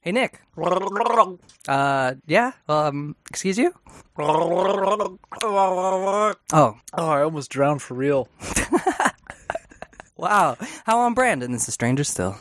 Hey, Nick. Yeah? Excuse you? Oh, I almost drowned for real. wow. How on brand, and this is Stranger Still.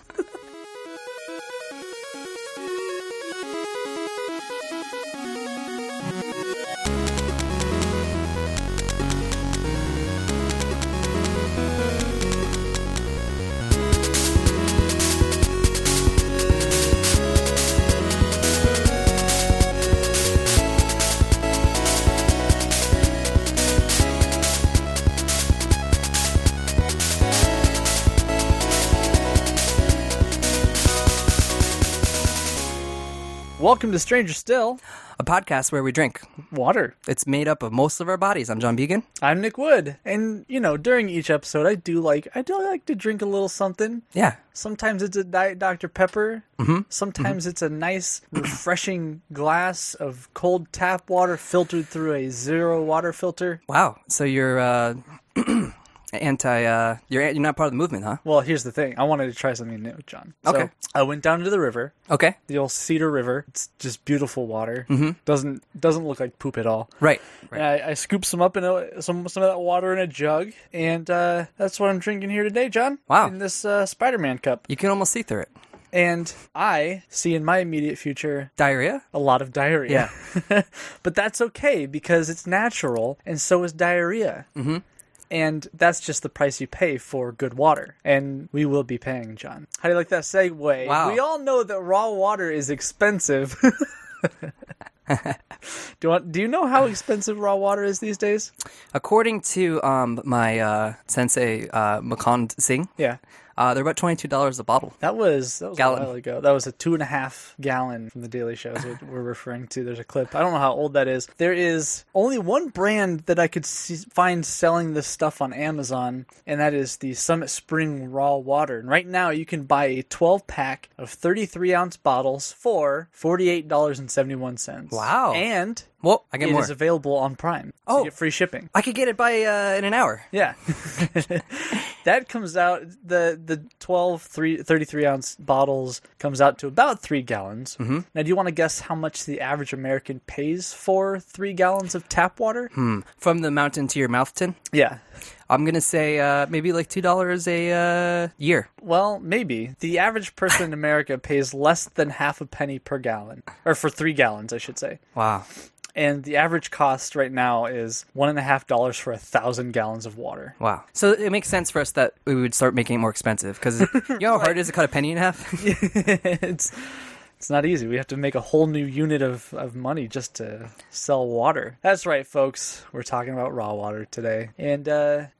Welcome to Stranger Still. A podcast where we drink. Water. It's made up of most of our bodies. I'm John Began. I'm Nick Wood. And, during each episode, I do like to drink a little something. Yeah. Sometimes it's a Diet Dr. Pepper. Mm-hmm. Sometimes it's a nice, refreshing glass of cold tap water filtered through a zero water filter. Wow. So you're, you're not part of the movement, huh? Well, here's the thing. I wanted to try something new, John. Okay. So I went down to the river. Okay. The old Cedar River. It's just beautiful water. Mm-hmm. Doesn't look like poop at all. Right. And I scooped some up in some of that water in a jug, and that's what I'm drinking here today, John. Wow. In this Spider-Man cup. You can almost see through it. And I see in my immediate future Diarrhea? a lot of diarrhea. Yeah. But that's okay because it's natural, and so is diarrhea. Mm-hmm. And that's just the price you pay for good water. And we will be paying, John. How do you like that segue? Wow. We all know that raw water is expensive. Do you know how expensive raw water is these days? According to my sensei, Makand Singh, Yeah. they're about $22 a bottle. That was Gallon. a while ago. That was a 2.5 gallon from the Daily Show is what we're referring to. There's a clip. I don't know how old that is. There is only one brand that I could find selling this stuff on Amazon, and that is the Summit Spring Raw Water. And right now you can buy a 12-pack of 33-ounce bottles for $48.71. Wow. And Well, I get it more. is available on Prime. So Oh. you get free shipping. I could get it by in an hour. Yeah. That comes out, the 33-ounce bottles comes out to about 3 gallons. Mm-hmm. Now, do you want to guess how much the average American pays for 3 gallons of tap water? From the mountain to your mouth tin? Yeah. I'm going to say maybe like $2 a year. Well, maybe. The average person in America pays less than half a penny per gallon. Or for 3 gallons, I should say. Wow. And the average cost right now is $1.50 for 1,000 gallons of water. Wow. So it makes sense for us that we would start making it more expensive because you know how hard it is to cut a penny in half? It's not easy. We have to make a whole new unit of money just to sell water. That's right, folks. We're talking about raw water today. And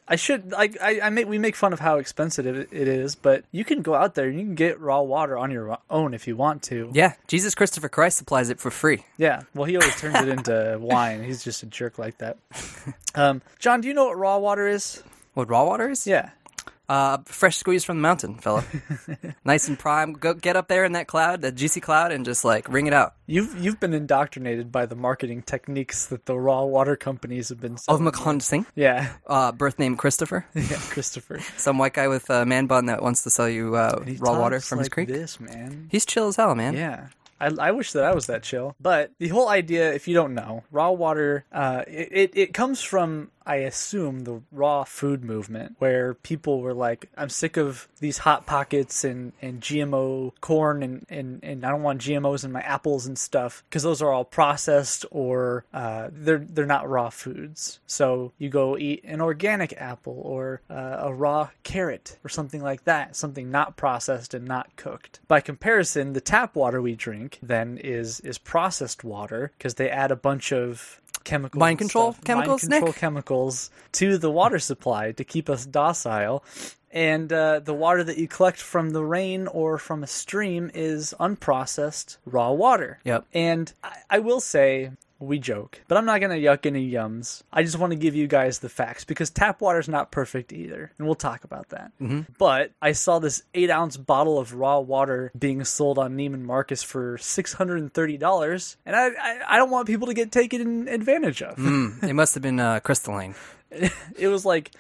we make fun of how expensive it is, but you can go out there and you can get raw water on your own if you want to. Yeah. Jesus Christopher Christ supplies it for free. Yeah. Well, he always turns it into wine. He's just a jerk like that. John, do you know what raw water is? What raw water is? Yeah. Fresh squeeze from the mountain, fella. Nice and prime. Go get up there in that cloud, that juicy cloud, and just like wring it out. You've been indoctrinated by the marketing techniques that the raw water companies have been Of selling. Makand Singh. Yeah. Birth name Christopher. Yeah, Christopher. Some white guy with a man bun that wants to sell you And he raw water talks from his like creek. this, man. He's chill as hell, man. Yeah. I wish that I was that chill. But the whole idea, if you don't know, raw water, it comes from, I assume, the raw food movement, where people were like, I'm sick of these Hot Pockets and GMO corn and I don't want GMOs in my apples and stuff, because those are all processed or they're not raw foods. So you go eat an organic apple or a raw carrot or something like that, something not processed and not cooked. By comparison, the tap water we drink then is processed water, because they add a bunch of chemicals, Mind control chemicals, mind control Nick? chemicals to the water supply to keep us docile. And the water that you collect from the rain or from a stream is unprocessed raw water. Yep. And I will say, we joke, but I'm not going to yuck any yums. I just want to give you guys the facts, because tap water is not perfect either, and we'll talk about that. Mm-hmm. But I saw this 8-ounce bottle of raw water being sold on Neiman Marcus for $630, and I don't want people to get taken advantage of. It must have been crystalline. It was like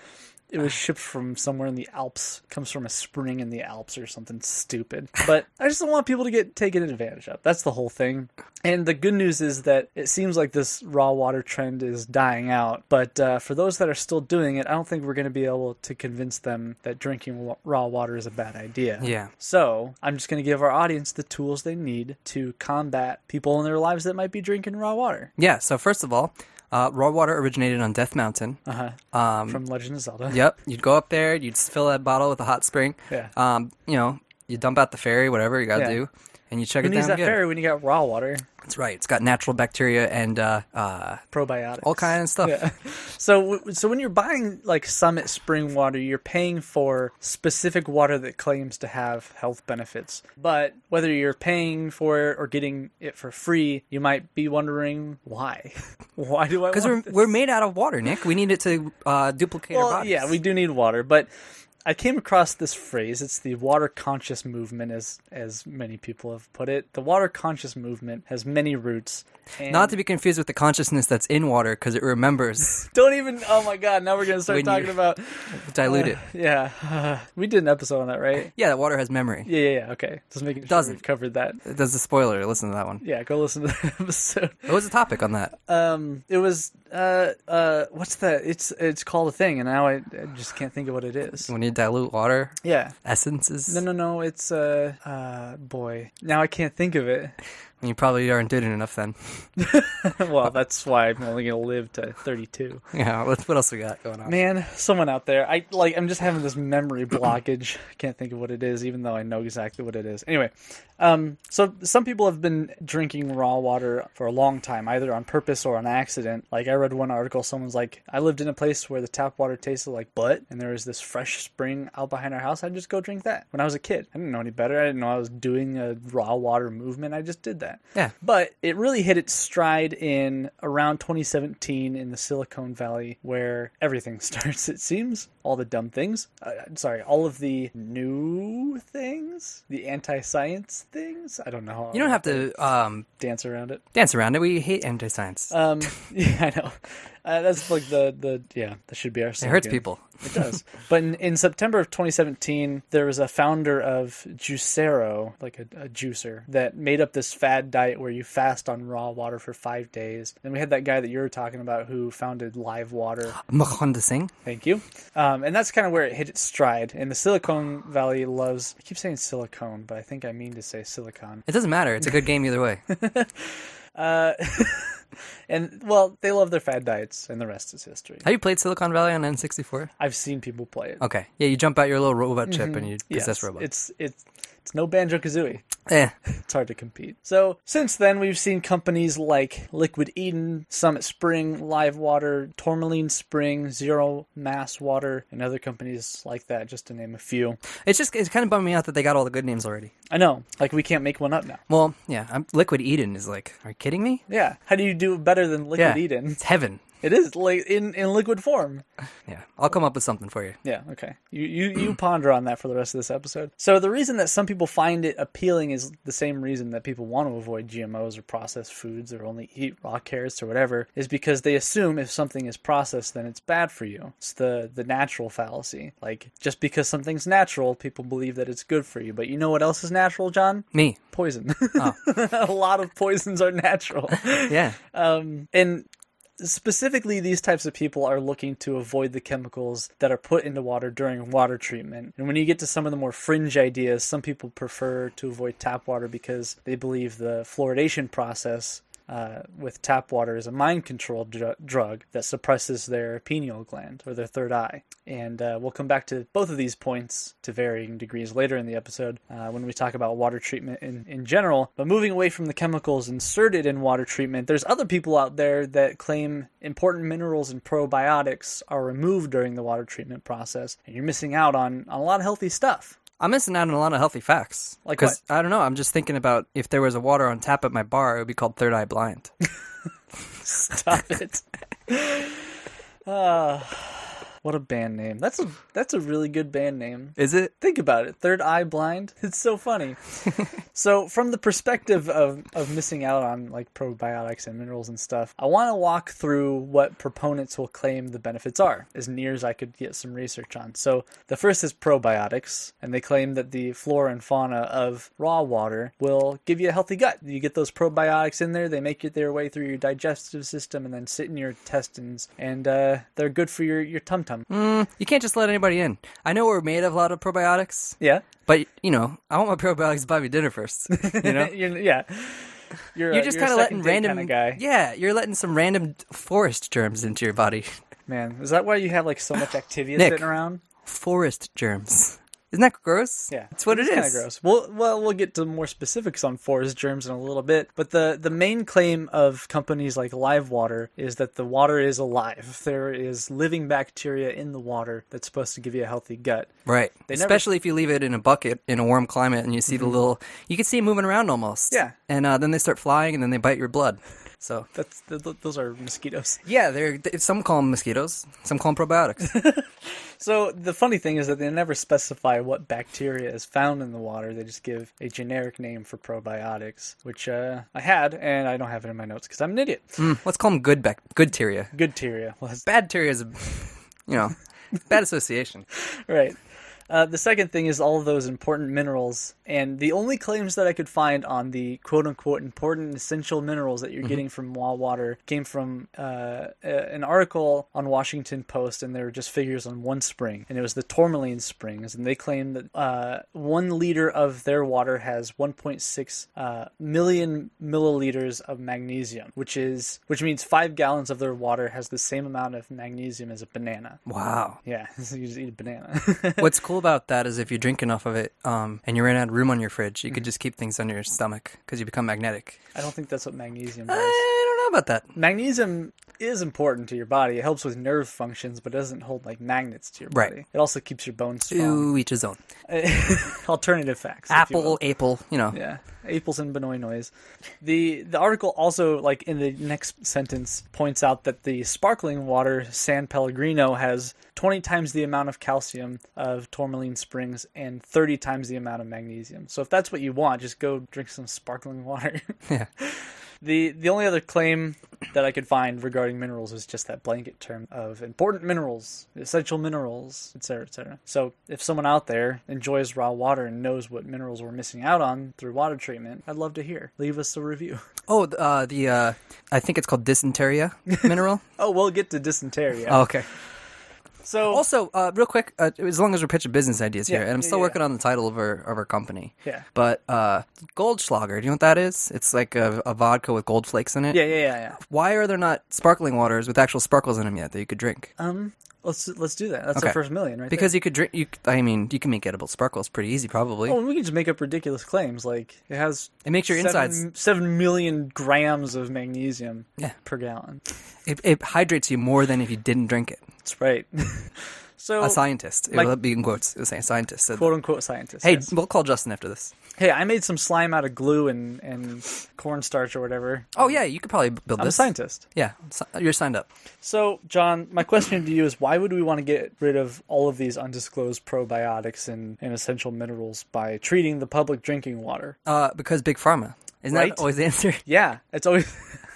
it was shipped from somewhere in the Alps. It comes from a spring in the Alps or something stupid. But I just don't want people to get taken advantage of. That's the whole thing. And the good news is that it seems like this raw water trend is dying out. But for those that are still doing it, I don't think we're going to be able to convince them that drinking raw water is a bad idea. Yeah. So I'm just going to give our audience the tools they need to combat people in their lives that might be drinking raw water. Yeah, so first of all, raw water originated on Death Mountain. From Legend of Zelda. Yep. You'd go up there, you'd fill that bottle with a hot spring. Yeah. You dump out the ferry, whatever you got to do, and you chug Who it needs down. that ferry when you got raw water? That's right. It's got natural bacteria and Probiotics. all kind of stuff. Yeah. So when you're buying like Summit spring water, you're paying for specific water that claims to have health benefits. But whether you're paying for it or getting it for free, you might be wondering why. Why do I? Because we're made out of water, Nick. We need it to duplicate our bodies. Yeah, we do need water, but I came across this phrase. It's the water conscious movement, as many people have put it. The water conscious movement has many roots. And Not to be confused with the consciousness that's in water, because it remembers. don't even. Oh my God! Now we're gonna start talking about dilute it. Yeah, we did an episode on that, right? Yeah, that water has memory. Yeah. Okay, just making sure Doesn't. we've covered that. That's a spoiler. Listen to that one. Yeah, go listen to that episode. What was the topic on that? It was what's that? It's called a thing, and now I just can't think of what it is. When you dilute water, Yeah. essences. No. It's boy. Now I can't think of it. You probably aren't doing it enough then. Well, that's why I'm only gonna live to 32. Yeah. What else we got going on? Man, someone out there. I'm just having this memory blockage. I can't think of what it is, even though I know exactly what it is. Anyway, so some people have been drinking raw water for a long time, either on purpose or on accident. Like I read one article, someone's like, I lived in a place where the tap water tasted like butt, and there was this fresh spring out behind our house. I'd just go drink that when I was a kid. I didn't know any better. I didn't know I was doing a raw water movement. I just did that. Yeah. But it really hit its stride in around 2017 in the Silicon Valley, where everything starts, it seems. All the dumb things. All of the new things. The anti-science things. I don't know. You don't have to dance around it. dance around it. We hate anti-science. Yeah, I know. That's like that should be our slogan. It hurts people. It does. But in September of 2017, there was a founder of Juicero, like a juicer, that made up this fad diet where you fast on raw water for 5 days. Then we had that guy that you were talking about who founded Live Water. Mokhanda Singh. Thank you. And that's kind of where it hit its stride. And the Silicon Valley loves... I keep saying silicone, but I think I mean to say silicon. It doesn't matter. It's a good game either way. And, well, they love their fad diets, and the rest is history. Have you played Silicon Valley on N64? I've seen people play it. Okay. Yeah, you jump out your little robot chip and you possess robots. It's no Banjo-Kazooie. Eh. It's hard to compete. So, since then, we've seen companies like Liquid Eden, Summit Spring, Live Water, Tourmaline Spring, Zero Mass Water, and other companies like that, just to name a few. It's kind of bumming me out that they got all the good names already. I know. Like, we can't make one up now. Well, yeah. Liquid Eden is like, are you kidding me? Yeah. How do you do better than Liquid Yeah. Eden? It's heaven. It is, like, in liquid form. Yeah. I'll come up with something for you. Yeah, okay. You ponder on that for the rest of this episode. So the reason that some people find it appealing is the same reason that people want to avoid GMOs or processed foods or only eat raw carrots or whatever, is because they assume if something is processed, then it's bad for you. It's the natural fallacy. Like, just because something's natural, people believe that it's good for you. But you know what else is natural, John? Me. Poison. Oh. A lot of poisons are natural. Yeah. And specifically, these types of people are looking to avoid the chemicals that are put into water during water treatment. And when you get to some of the more fringe ideas, some people prefer to avoid tap water because they believe the fluoridation process with tap water is a mind control drug that suppresses their pineal gland or their third eye. And we'll come back to both of these points to varying degrees later in the episode when we talk about water treatment in general. But moving away from the chemicals inserted in water treatment, there's other people out there that claim important minerals and probiotics are removed during the water treatment process, and you're missing out on a lot of healthy stuff. I'm missing out on a lot of healthy facts. Like what? I don't know. I'm just thinking about if there was a water on tap at my bar, it would be called Third Eye Blind. Stop it. What a band name. That's a really good band name. Is it? Think about it. Third Eye Blind. It's so funny. So from the perspective of missing out on like probiotics and minerals and stuff, I want to walk through what proponents will claim the benefits are, as near as I could get some research on. So the first is probiotics, and they claim that the flora and fauna of raw water will give you a healthy gut. You get those probiotics in there, they make it their way through your digestive system and then sit in your intestines, and they're good for your tum-tum. You can't just let anybody in. I know we're made of a lot of probiotics, Yeah. but, I want my probiotics to buy me dinner first, Yeah. You're just kind of letting random kind of guy. Yeah, you're letting some random forest germs into your body. Man, is that why you have like so much Activia Nick. sitting around? Forest germs. Isn't that gross? Yeah, It's what it kind of is. gross. We'll get to more specifics on forest germs in a little bit, but the main claim of companies like Livewater is that the water is alive. There is living bacteria in the water that's supposed to give you a healthy gut. Right. They never- Especially if you leave it in a bucket in a warm climate and you see the little, you can see them moving around almost. Yeah. And then they start flying and then they bite your blood. So Those are mosquitoes. yeah, some call them mosquitoes, some call them probiotics. So the funny thing is that they never specify what bacteria is found in the water. They just give a generic name for probiotics, which I had, and I don't have it in my notes because I'm an idiot. Let's call them good bacteria. Good teria. Well, Bad teria is, bad association. right. The second thing is all of those important minerals, and the only claims that I could find on the quote-unquote important essential minerals that you're getting from raw water came from an article on Washington Post, and there were just figures on one spring, and it was the Tourmaline Springs, and they claim that 1 liter of their water has 1.6 million milliliters of magnesium, which means 5 gallons of their water has the same amount of magnesium as a banana. Wow. Yeah, so you just eat a banana. What's cool about that is if you drink enough of it and you ran out of room on your fridge, you could just keep things under your stomach because you become magnetic. I don't think that's what magnesium does. I don't know about that. Magnesium is important to your body. It helps with nerve functions, but it doesn't hold like magnets to your body. Right. It also keeps your bones strong. To each his own. Alternative facts. if you will. Apple, Yeah, apples and Benoit noise. The article also, like in the next sentence, points out that the sparkling water San Pellegrino has 20 times the amount of calcium of Tourmaline Springs and 30 times the amount of magnesium. So if that's what you want, just go drink some sparkling water. Yeah. The only other claim that I could find regarding minerals is just that blanket term of important minerals, essential minerals, etc., etc. So if someone out there enjoys raw water and knows what minerals we're missing out on through water treatment, I'd love to hear. Leave us a review. Oh, I think it's called dysenteria mineral. Oh, we'll get to dysentery. Oh, okay. So Also, real quick, as long as we're pitching business ideas here, Yeah, and I'm still yeah, working on the title of our company. Yeah. But Goldschlager, do you know what that is? It's like a vodka with gold flakes in it. Yeah. Why are there not sparkling waters with actual sparkles in them yet that you could drink? Let's do that. That's Okay. our first million, right? Because you could drink. You can make edible sparkles pretty easy, probably. there. Oh, we can just make up ridiculous claims like it has. It makes your insides. 7 million grams of magnesium Yeah. per gallon. It hydrates you more than if you didn't drink it. That's right. So A scientist. Like- It will be in quotes. It was saying scientist. Said, quote unquote scientist. hey, yes. we'll call Justin after this. Hey, I made some slime out of glue and cornstarch or whatever. Oh yeah, you could probably build I'm this. a scientist. Yeah, you're signed up. So, John, my question to you is why would we want to get rid of all of these undisclosed probiotics and essential minerals by treating the public drinking water? Because Big Pharma. Isn't Right? that always the answer? Yeah, it's always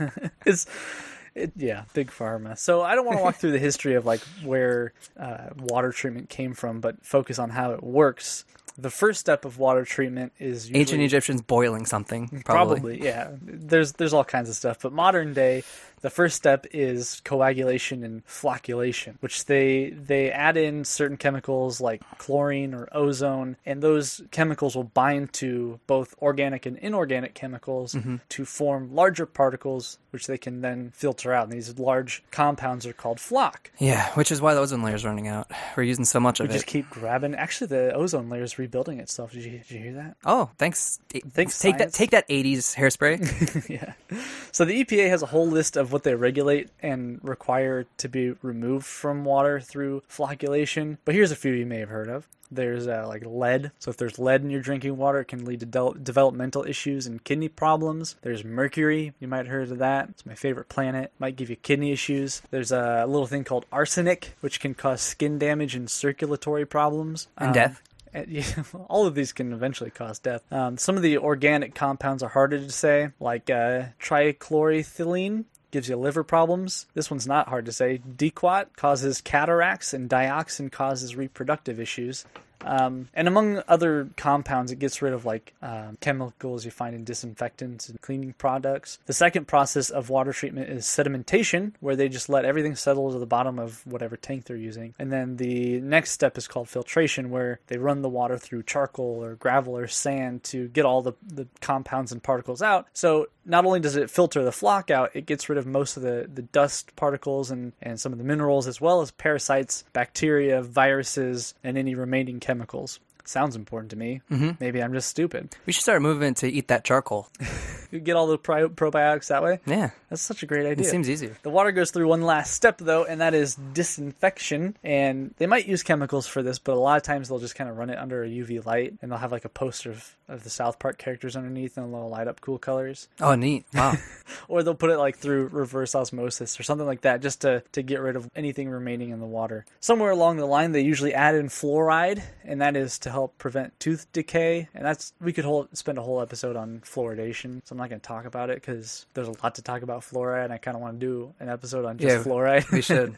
big pharma. So I don't want to walk through the history of like where water treatment came from, but focus on how it works. The first step of water treatment is usually, Ancient Egyptians boiling something. Probably. yeah. There's all kinds of stuff, but modern day, the first step is coagulation and flocculation, which they add in certain chemicals like chlorine or ozone, and those chemicals will bind to both organic and inorganic chemicals to form larger particles, which they can then filter out. And these large compounds are called floc. Yeah, which is why the ozone layer's running out. We're using so much of We it. just keep grabbing. Actually, the ozone layer is rebuilding itself. Did you hear that? Oh, thanks. Thanks, Take science. that 80s hairspray. Yeah. So the EPA has a whole list of of what they regulate and require to be removed from water through flocculation. But here's a few you may have heard of. There's like lead. So if there's lead in your drinking water, it can lead to developmental issues and kidney problems. There's mercury. You might have heard of that. It's my favorite planet. Might give you kidney issues. There's a little thing called arsenic, which can cause skin damage and circulatory problems. And death. All of these can eventually cause death. Some of the organic compounds are harder to say, like trichloroethylene. Gives you liver problems. This one's not hard to say. Diquat causes cataracts, and dioxin causes reproductive issues. And among other compounds, it gets rid of like chemicals you find in disinfectants and cleaning products. The second process of water treatment is sedimentation, where they just let everything settle to the bottom of whatever tank they're using. And then the next step is called filtration, where they run the water through charcoal or gravel or sand to get all the compounds and particles out. So not only does it filter the flock out, it gets rid of most of the dust particles and some of the minerals, as well as parasites, bacteria, viruses, and any remaining chemicals. Sounds important to me. Mm-hmm. Maybe I'm just stupid. We should start moving to eat that charcoal. You get all the probiotics that way? Yeah. That's such a great idea. It seems easier. The water goes through one last step, though, and that is disinfection. And they might use chemicals for this, but a lot of times they'll just kind of run it under a UV light, and they'll have like a poster of the South Park characters underneath, and they'll light up cool colors. Oh, neat. Wow. Or they'll put it like through reverse osmosis or something like that, just to get rid of anything remaining in the water. Somewhere along the line, they usually add in fluoride, and that is to help prevent tooth decay. And we could spend a whole episode on fluoridation, so I'm not going to talk about it because there's a lot to talk about fluoride, and I kind of want to do an episode on just fluoride. We should.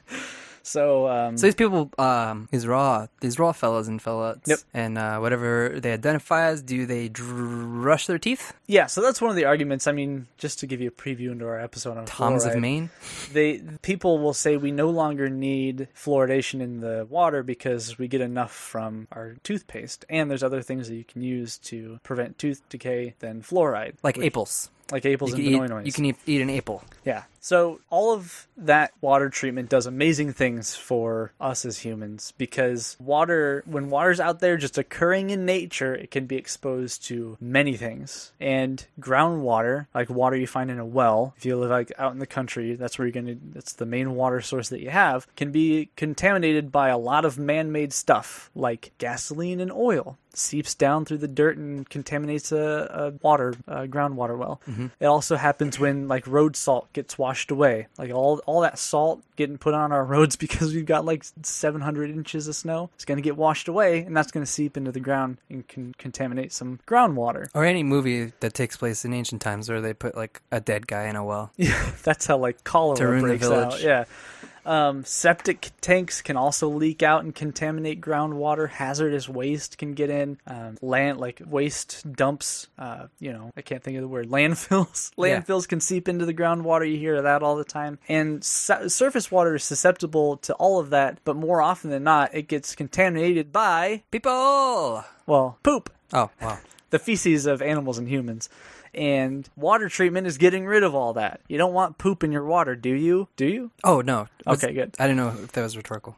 So these people, these raw fellas and fellas, yep. And whatever they identify as, do they brush their teeth? Yeah, so that's one of the arguments. I mean, just to give you a preview into our episode on Toms fluoride, of Maine. People will say we no longer need fluoridation in the water because we get enough from our toothpaste, and there's other things that you can use to prevent tooth decay than fluoride, like apples. Like apples and Vinoinois. You can eat an apple. Yeah. So all of that water treatment does amazing things for us as humans, because when water's out there just occurring in nature, it can be exposed to many things. And groundwater, like water you find in a well, if you live like out in the country, that's the main water source that you have, can be contaminated by a lot of man-made stuff like gasoline and oil. Seeps down through the dirt and contaminates a groundwater well. Mm-hmm. It also happens when like road salt gets washed away. Like all that salt getting put on our roads because we've got like 700 inches of snow. It's going to get washed away, and that's going to seep into the ground and can contaminate some groundwater. Or any movie that takes place in ancient times where they put like a dead guy in a well. Yeah, that's how like cholera breaks out. Yeah. Septic tanks can also leak out and contaminate groundwater. Hazardous waste can get in. Land, like waste dumps, I can't think of the word. Landfills. Landfills can seep into the groundwater. You hear that all the time. And surface water is susceptible to all of that, but more often than not, it gets contaminated by people. Well, poop. Oh, wow. The feces of animals and humans. And water treatment is getting rid of all that. You don't want poop in your water, do you? Do you? Oh, no. Okay, good. I didn't know if that was rhetorical.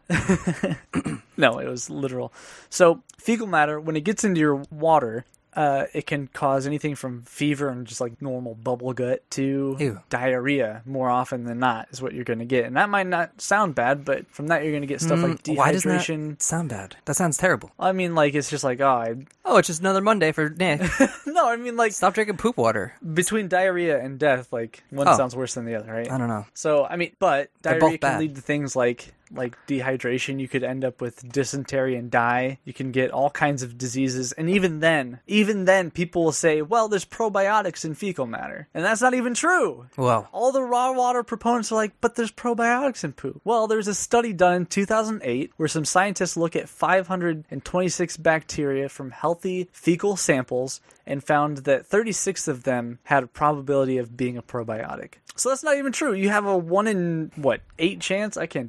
No, it was literal. So fecal matter, when it gets into your water, it can cause anything from fever and just like normal bubble gut to diarrhea more often than not is what you're going to get. And that might not sound bad, but from that you're going to get stuff like dehydration. Why doesn't that sound bad? That sounds terrible. I mean, like, it's just like, it's just another Monday for Nick. No, I mean, like... Stop drinking poop water. Between diarrhea and death, like, one sounds worse than the other, right? I don't know. So, I mean, but diarrhea can lead to things like dehydration. You could end up with dysentery and die. You can get all kinds of diseases. And even then, people will say, well, there's probiotics in fecal matter. And that's not even true. Well, all the raw water proponents are like, but there's probiotics in poop. Well, there's a study done in 2008 where some scientists look at 526 bacteria from healthy fecal samples and found that 36 of them had a probability of being a probiotic. So that's not even true. You have a 1 in, 8 chance? I can't do math.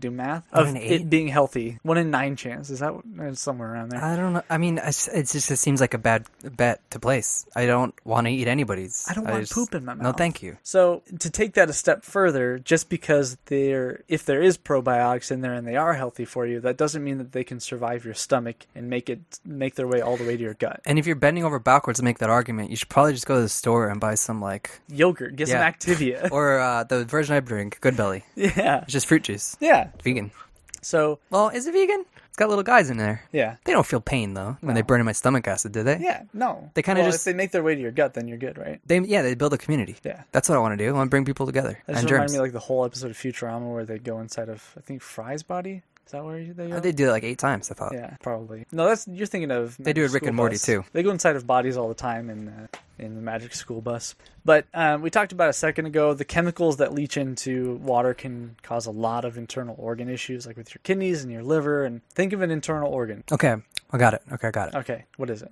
of 1 in 8? it being healthy. 1 in 9 chance. Is that somewhere around there? I don't know. I mean, it just seems like a bad bet to place. I don't want to eat anybody's. I don't want poop in my mouth. No, thank you. So to take that a step further, just because if there is probiotics in there and they are healthy for you, that doesn't mean that they can survive your stomach and make their way all the way to your gut. And if you're bending over backwards to make that argument, you should probably just go to the store and buy some Yogurt, get some Activia. or the version I drink, Good Belly. Yeah. It's just fruit juice. Yeah. It's vegan. So, well, is it vegan? It's got little guys in there. Yeah. They don't feel pain though when they burn in my stomach acid, do they? Yeah, no. They kind of if they make their way to your gut, then you're good, right? They build a community. Yeah. That's what I want to do. I want to bring people together. That And just reminded germs. me like the whole episode of Futurama where they go inside of, I think, Fry's body. Is that where they go? They do it like 8 times, I thought. Yeah, probably. No, you're thinking of. They do it Rick School and Morty Bus. too. They go inside of bodies all the time in the Magic School Bus. But we talked about a second ago, the chemicals that leach into water can cause a lot of internal organ issues, like with your kidneys and your liver. And think of an internal organ. Okay, I got it. Okay, what is it?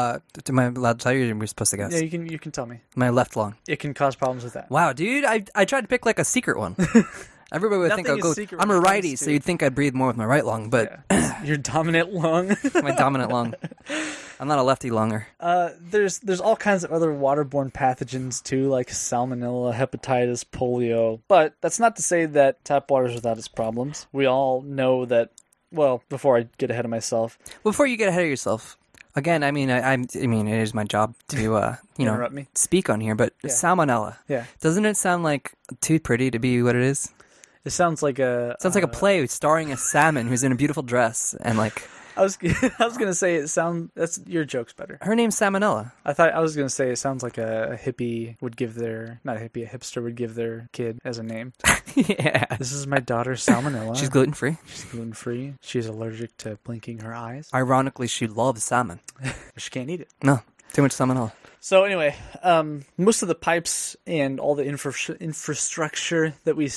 Am I allowed to tell you? Or are we supposed to guess? Yeah, you can tell me. My left lung. It can cause problems with that. Wow, dude, I tried to pick like a secret one. Everybody would think Nothing I'd is go. secret I'm when a it comes righty, to- so you'd think I'd breathe more with my right lung, but Yeah. Your dominant lung. my dominant lung. I'm not a lefty lunger. There's all kinds of other waterborne pathogens too, like salmonella, hepatitis, polio. But that's not to say that tap water is without its problems. We all know that. Well, before I get ahead of myself, Before you get ahead of yourself, again, I mean, I mean, it is my job to Interrupt me. speak on here, but salmonella. Yeah, Doesn't it sound like too pretty to be what it is? it sounds like a. It sounds like a play starring a salmon who's in a beautiful dress and like I was gonna say that's your joke's better. her name's Salmonella. I was gonna say it sounds like a hippie would give not a hippie, a hipster would give their kid as a name. Yeah, This is my daughter Salmonella. she's gluten free. She's gluten free. She's allergic to blinking her eyes. Ironically, she loves salmon. She can't eat it. No, too much salmonella. So anyway, most of the pipes and all the infrastructure that we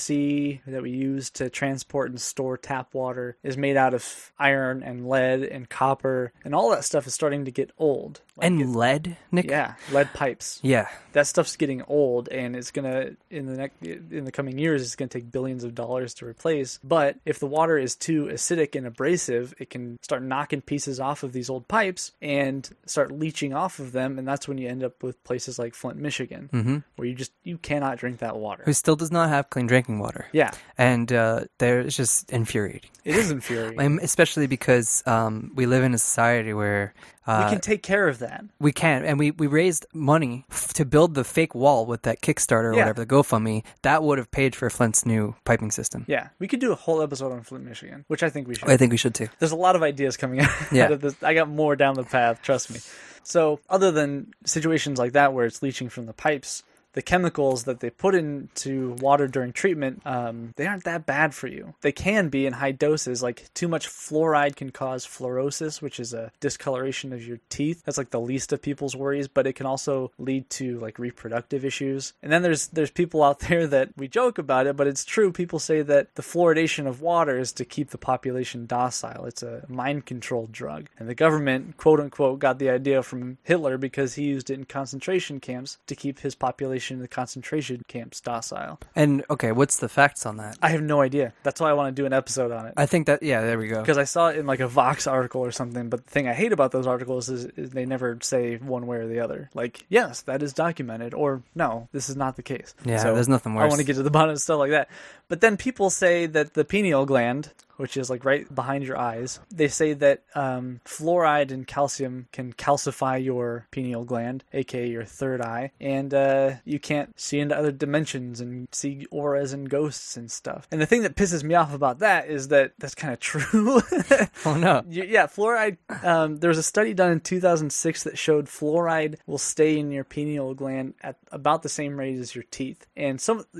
use to transport and store tap water is made out of iron and lead and copper, and all that stuff is starting to get old. And lead, Nick. Yeah, lead pipes. Yeah. That stuff's getting old, and it's gonna in the coming years, it's gonna take billions of dollars to replace. But if the water is too acidic and abrasive, it can start knocking pieces off of these old pipes and start leaching off of them, and that's when you end up with places like Flint, Michigan, where you cannot drink that water. Who still does not have clean drinking water. Yeah, And it's just infuriating. it is infuriating. Especially because we live in a society where We can take care of that. we can, and we raised money to build the fake wall with that Kickstarter or Yeah. whatever, the GoFundMe. That would have paid for Flint's new piping system. Yeah, we could do a whole episode on Flint, Michigan, which I think we should. I think we should too. There's a lot of ideas coming out Yeah. of this. I got more down the path, trust me. So other than situations like that where it's leaching from the pipes, the chemicals that they put into water during treatment, they aren't that bad for you. They can be in high doses. Like too much fluoride can cause fluorosis, which is a discoloration of your teeth. That's like the least of people's worries, but it can also lead to like reproductive issues. And then there's people out there that we joke about it, but it's true. People say that the fluoridation of water is to keep the population docile. It's a mind control drug. And the government, quote unquote, got the idea from Hitler because he used it in concentration camps to keep his population in the concentration camps docile. And okay, what's the facts on that? I have no idea. That's why I want to do an episode on it. I think that there we go. Because I saw it in like a Vox article or something, but the thing I hate about those articles is they never say one way or the other. Like, yes, that is documented, or no, this is not the case. Yeah, So there's nothing I worse. want to get to the bottom of stuff like that. But then people say that the pineal gland, which is like right behind your eyes, they say that fluoride and calcium can calcify your pineal gland, aka your third eye, and you can't see into other dimensions and see auras and ghosts and stuff. And the thing that pisses me off about that is that that's kind of true. Oh no. Yeah, fluoride. There was a study done in 2006 that showed fluoride will stay in your pineal gland at about the same rate as your teeth, and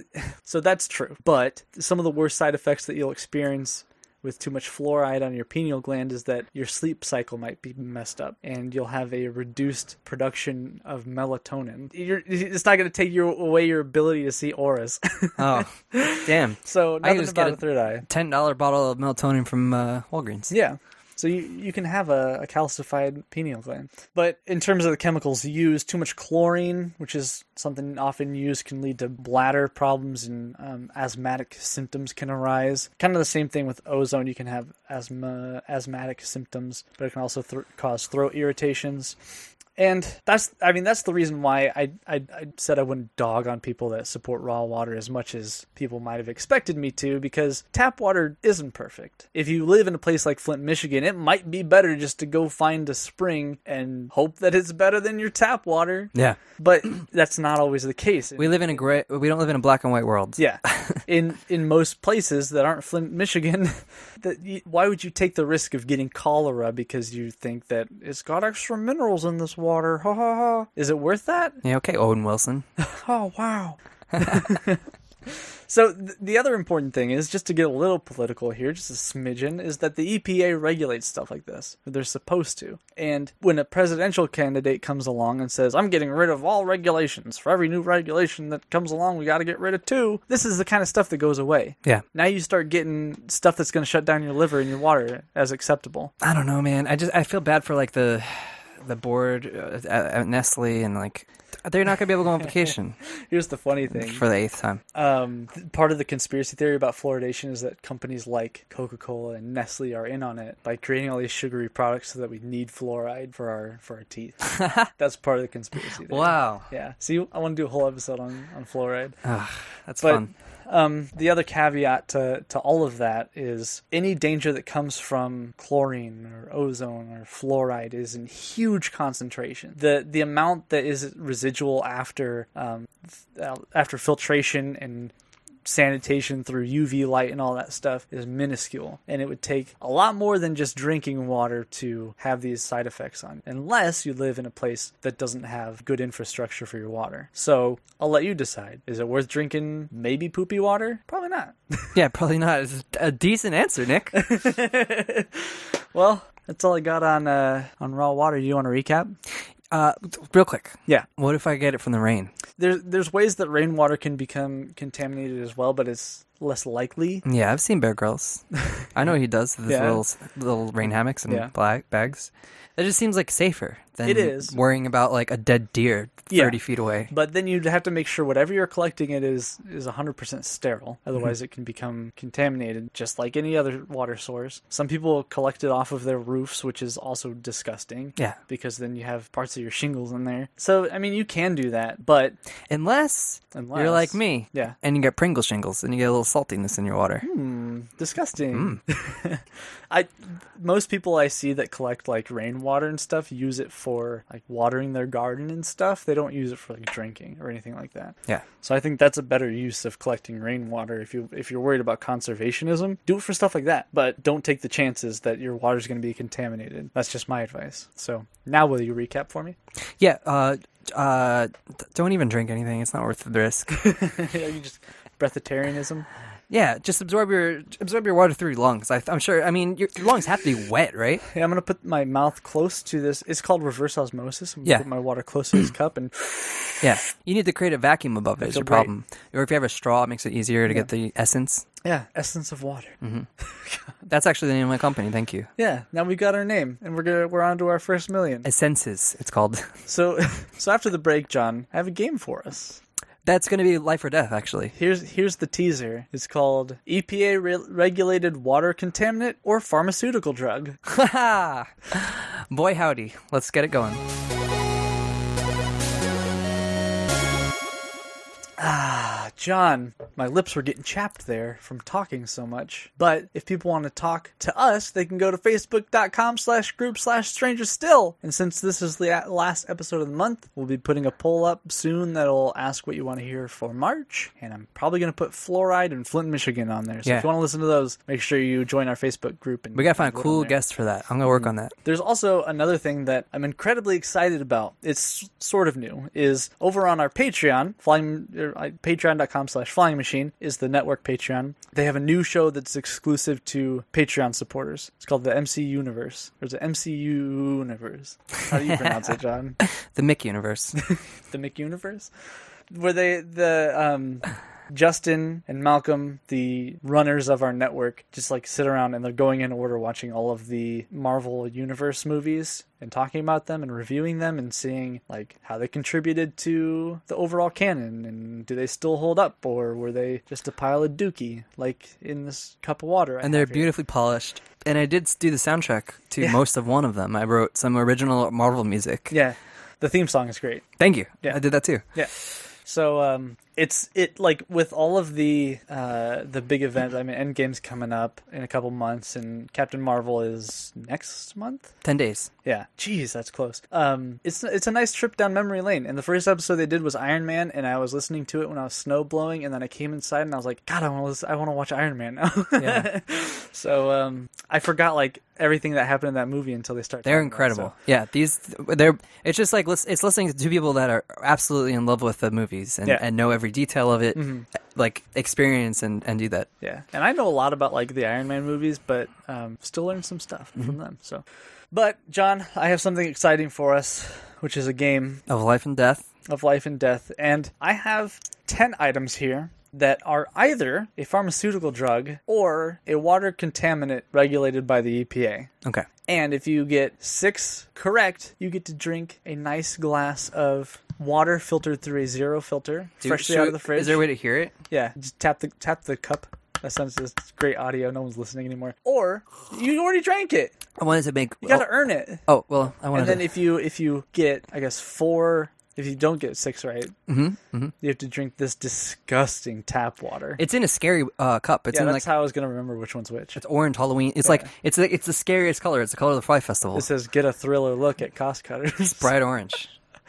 so that's true. But some of the worst side effects that you'll experience with too much fluoride on your pineal gland is that your sleep cycle might be messed up and you'll have a reduced production of melatonin. It's not going to take away your ability to see auras. Oh, damn. So I nothing just about get a third eye. $10 bottle of melatonin from Walgreens. Yeah. So you can have a calcified pineal gland. But in terms of the chemicals used, too much chlorine, which is something often used, can lead to bladder problems, and asthmatic symptoms can arise. Kind of the same thing with ozone. You can have asthmatic symptoms, but it can also cause throat irritations. And that's the reason why I said I wouldn't dog on people that support raw water as much as people might have expected me to, because tap water isn't perfect. If you live in a place like Flint, Michigan, it might be better just to go find a spring and hope that it's better than your tap water. Yeah. But that's not always the case. We don't live in a black and white world. Yeah. In most places that aren't Flint, Michigan, why would you take the risk of getting cholera because you think that it's got extra minerals in this water? Ha ha ha. Is it worth that? Yeah, okay, Owen Wilson. Oh, wow. So the other important thing is, just to get a little political here, just a smidgen, is that the EPA regulates stuff like this. They're supposed to. And when a presidential candidate comes along and says, I'm getting rid of all regulations. For every new regulation that comes along, we got to get rid of 2. This is the kind of stuff that goes away. Yeah. Now you start getting stuff that's going to shut down your liver and your water as acceptable. I don't know, man. I feel bad for like the board at Nestle, and like they're not gonna be able to go on vacation. Here's the funny thing. For the 8th time. Part of the conspiracy theory about fluoridation is that companies like Coca-Cola and Nestle are in on it by creating all these sugary products so that we need fluoride for our teeth. That's part of the conspiracy theory. Wow. Yeah. See, I want to do a whole episode on fluoride. That's fun. The other caveat to all of that is any danger that comes from chlorine or ozone or fluoride is in huge concentration. The amount that is residual after filtration and sanitation through UV light and all that stuff is minuscule, and it would take a lot more than just drinking water to have these side effects on, unless you live in a place that doesn't have good infrastructure for your water. So I'll let you decide. Is it worth drinking maybe poopy water? Probably not. Yeah, probably not. It's a decent answer, Nick. Well, that's all I got on raw water. Do you want to recap? Real quick. Yeah. What if I get it from the rain? There's ways that rainwater can become contaminated as well, but it's less likely. Yeah, I've seen Bear Grylls. I know he does with his little rain hammocks and black bags. It just seems like safer than it is. Worrying about like a dead deer 30 feet away. But then you'd have to make sure whatever you're collecting it is 100% sterile. Otherwise it can become contaminated just like any other water source. Some people collect it off of their roofs, which is also disgusting. Yeah. Because then you have parts of your shingles in there. So, I mean, you can do that, but... Unless you're like me. Yeah. And you get Pringle shingles and you get a little saltiness in your water. Disgusting. Most people I see that collect like rainwater and stuff use it for like watering their garden and stuff. They don't use it for like drinking or anything like that. Yeah. So I think that's a better use of collecting rainwater. If you're worried about conservationism, do it for stuff like that. But don't take the chances that your water's going to be contaminated. That's just my advice. So now will you recap for me? Yeah. Don't even drink anything. It's not worth the risk. You just breatharianism. Yeah, just absorb your water through your lungs. I'm sure. I mean, your lungs have to be wet, right? Yeah, I'm gonna put my mouth close to this. It's called reverse osmosis. I'm gonna put my water close to this cup and. Yeah, you need to create a vacuum above it. Is your problem? Or if you have a straw, it makes it easier to get the essence. Yeah, essence of water. Mm-hmm. That's actually the name of my company. Thank you. Yeah, now we got our name, and we're on to our first million. Essences, it's called. So after the break, John, I have a game for us. That's going to be life or death, actually. Here's the teaser. It's called EPA regulated water contaminant or pharmaceutical drug. Boy, howdy. Let's get it going. John, my lips were getting chapped there from talking so much. But if people want to talk to us, they can go to facebook.com/group/strangerstill. And since this is the last episode of the month, we'll be putting a poll up soon that'll ask what you want to hear for March. And I'm probably going to put fluoride and Flint, Michigan on there. So if you want to listen to those, make sure you join our Facebook group. And we got to find a cool guest for that. I'm going to work on that. There's also another thing that I'm incredibly excited about. It's sort of new. Is over on our Patreon, patreon.com/Flying Machine is the network Patreon. They have a new show that's exclusive to Patreon supporters. It's called the MC Universe. Or is it MCU Universe? How do you pronounce it, John? The Mick Universe. The Mick Universe? Where Justin and Malcolm, the runners of our network, just like sit around and they're going in order watching all of the Marvel Universe movies and talking about them and reviewing them and seeing like how they contributed to the overall canon and do they still hold up or were they just a pile of dookie like in this cup of water. And they're beautifully polished. And I did do the soundtrack to most of one of them. I wrote some original Marvel music. Yeah, the theme song is great. Thank you. Yeah. I did that too. Yeah. So it's like with all of the big events. I mean, Endgame's coming up in a couple months, and Captain Marvel is next month. 10 days. Yeah, jeez, that's close. It's a nice trip down memory lane. And the first episode they did was Iron Man, and I was listening to it when I was snow blowing, and then I came inside and I was like, God, I want to watch Iron Man now. Yeah. So I forgot like everything that happened in that movie until they start. They're incredible. Yeah, it's just like it's listening to two people that are absolutely in love with the movies and know every detail of it, like experience and do that. Yeah, and I know a lot about like the Iron Man movies, but still learn some stuff from them. So, but John, I have something exciting for us, which is a game Of life and death. And I have 10 items here that are either a pharmaceutical drug or a water contaminant regulated by the EPA. Okay. And if you get 6 correct, you get to drink a nice glass of water filtered through a zero filter, freshly out of the fridge. Is there a way to hear it? Yeah, just tap the cup. That sounds just great audio. No one's listening anymore. Or you already drank it. I wanted to make. You got to earn it. Oh well, I wanted. And then if you get, I guess 4. If you don't get 6 right, you have to drink this disgusting tap water. It's in a scary cup. It's in that's how I was gonna remember which one's which. It's orange Halloween. It's like it's the scariest color. It's the color of the Fry Festival. It says "Get a thriller look at Cost Cutters." Bright orange.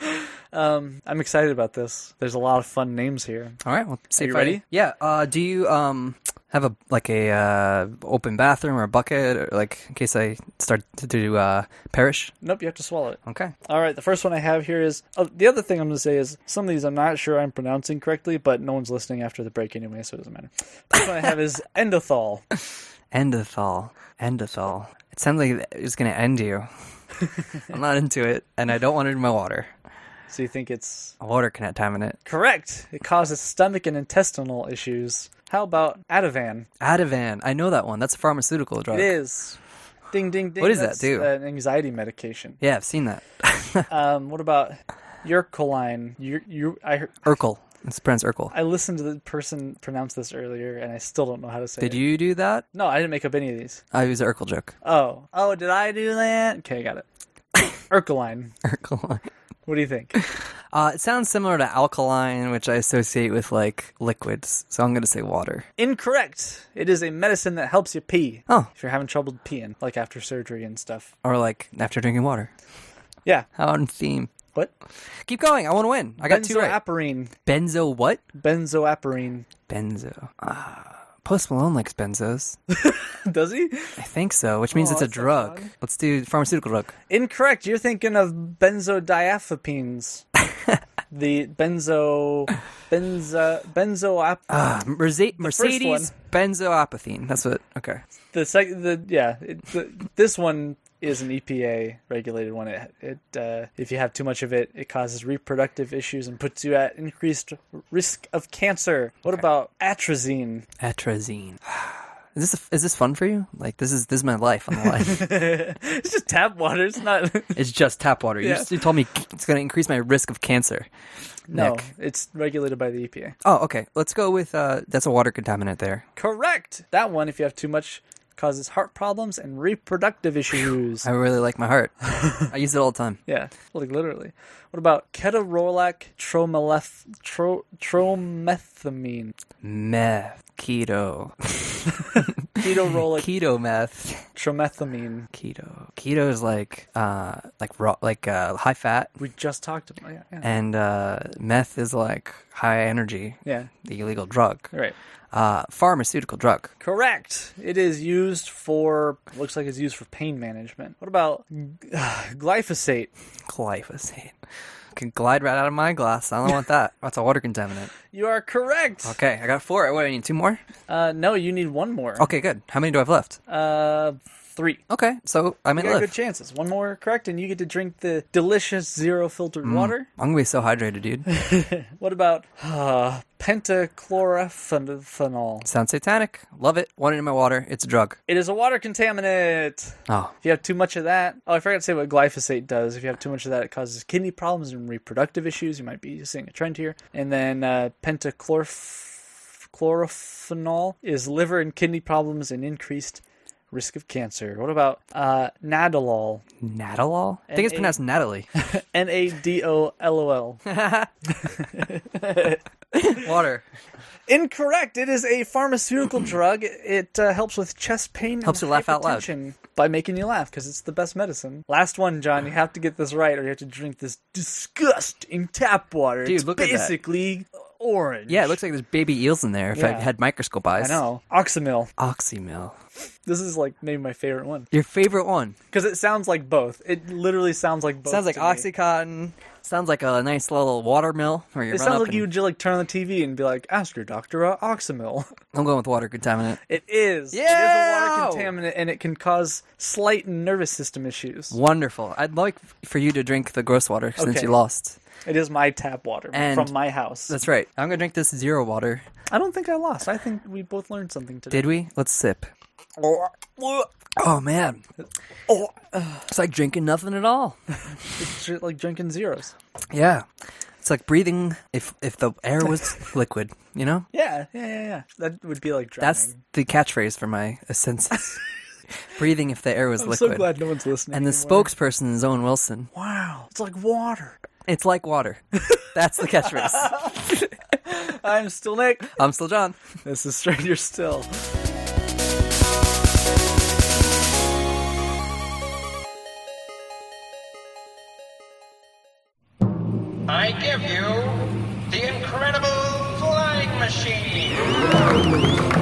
I'm excited about this. There's a lot of fun names here. All right, well, see Are you ready? Yeah. Do you have a open bathroom or a bucket, or like in case I start to perish? Nope, you have to swallow it. Okay. All right, the first one I have here is... the other thing I'm going to say is some of these I'm not sure I'm pronouncing correctly, but no one's listening after the break anyway, so it doesn't matter. First one I have is endothol. Endothol. It sounds like it's going to end you. I'm not into it, and I don't want it in my water. So you think it's... A water contaminant. Correct. It causes stomach and intestinal issues. How about Ativan? Ativan. I know that one. That's a pharmaceutical drug. It is. Ding, ding, ding. What does that do? An anxiety medication. Yeah, I've seen that. What about Urcoline? Urkel. It's pronounced Urkel. I listened to the person pronounce this earlier, and I still don't know how to say it. Did you do that? No, I didn't make up any of these. I was an Urkel joke. Oh, did I do that? Okay, got it. Urcoline. Urkel. What do you think? It sounds similar to alkaline, which I associate with like liquids. So I'm going to say water. Incorrect. It is a medicine that helps you pee. Oh. If you're having trouble peeing, like after surgery and stuff. Or like after drinking water. Yeah. How on theme. What? Keep going. I want to win. I got 2 right. Benzoaperine. Benzo what? Benzoaperine. Benzo. Post Malone likes benzos. Does he? I think so, which means it's a drug. Let's do pharmaceutical drug. Incorrect. You're thinking of benzodiazepines. The Mercedes benzoapathine. That's what. Okay. This one is an EPA regulated one. If you have too much of it, it causes reproductive issues and puts you at increased risk of cancer. What about atrazine? Atrazine. Is this fun for you? Like this is my life on the line. It's just tap water. It's not. It's just tap water. Yeah. You told me it's going to increase my risk of cancer. No, Nick. it's regulated by the EPA. Oh, okay. Let's go with that's a water contaminant there. Correct. That one, if you have too much, causes heart problems and reproductive issues. I really like my heart. I use it all the time. Yeah, like literally. What about ketorolac tromethamine? Meth. Keto. Ketorolac Keto meth. tromethamine. Keto is like high fat. We just talked about it. Yeah. And meth is like high energy. Yeah. The illegal drug. Right. Pharmaceutical drug. Correct. It is used for, looks like it's used for pain management. What about glyphosate? Glyphosate. Can glide right out of my glass. I don't want that. That's a water contaminant. You are correct. Okay, I got 4. What, I need 2 more? No, you need 1 more. Okay, good. How many do I have left? 3. Okay, so I You might got live. good chances. One more correct, and you get to drink the delicious zero-filtered water. I'm gonna be so hydrated, dude. What about pentachlorophenol? Sounds satanic. Love it. Want it in my water. It's a drug. It is a water contaminant. Oh, If you have too much of that... Oh, I forgot to say what glyphosate does. If you have too much of that, it causes kidney problems and reproductive issues. You might be seeing a trend here. And then pentachlorophenol is liver and kidney problems and increased risk of cancer. What about nadolol? Nadolol? I think it's pronounced Natalie. Nadolol. Water. Incorrect. It is a pharmaceutical drug. It helps with chest pain. Helps and you laugh out loud. hypertension by making you laugh because it's the best medicine. Last one, John. You have to get this right, or you have to drink this disgusting tap water. Dude, it's look at that. basically orange. Yeah, it looks like there's baby eels in there if I Yeah. had microscope eyes. I know. Oxymil. Oxymil. This is like maybe my favorite one Your favorite one? because it sounds like both. It literally sounds like both. Sounds like to me. Oxycontin. Sounds like a nice little water mill where you It run sounds up like and... you would just like turn on the TV and be like, "Ask your doctor Oxymil." I'm going with water contaminant. It is. Yeah! It is a water contaminant, and it can cause slight nervous system issues. Wonderful. I'd like for you to drink the gross water since Okay. you lost. It is my tap water And- from my house. That's right. I'm going to drink this zero water. I don't think I lost. I think we both learned something today. Did we? Let's sip. Oh, man. It's like drinking nothing at all. It's like drinking zeros. Yeah. It's like breathing if the air was liquid, you know? Yeah. That would be like drowning. That's the catchphrase for my senses. Breathing if the air was I'm liquid. so glad no one's listening And the anymore. spokesperson is Owen Wilson. Wow. It's like water. It's like water. That's the catchphrase. I'm still Nick. I'm still John. This is Stranger Still. I give you the Incredible Flying Machine.